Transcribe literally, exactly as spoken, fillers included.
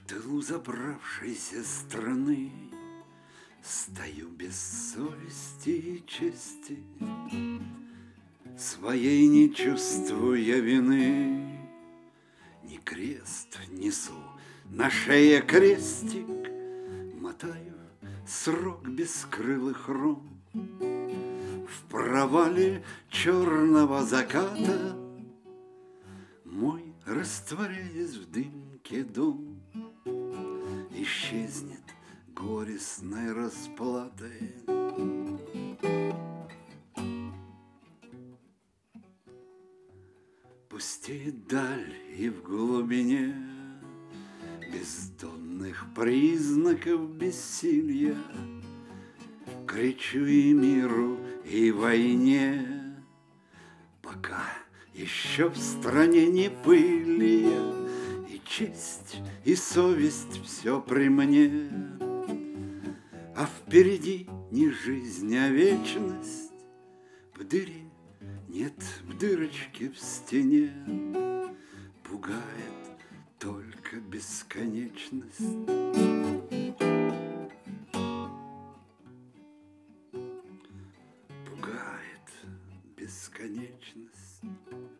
тылу забравшейся страны стою без совести и чести, своей не чувствуя вины. Ни крест несу, на шее крестик, мотаю срок бескрылых рун. В провале черного заката мой, растворяясь в дымке, дом исчезнет горестной расплатой. Пустеет даль, и в глубине бездонных признаков бессилия кричу и миру, и войне, пока еще в стране не пыли я, и честь, и совесть все при мне. А впереди не жизнь, а вечность, в дыре нет, в дырочке в стене пугает только бесконечность. Пугает бесконечность.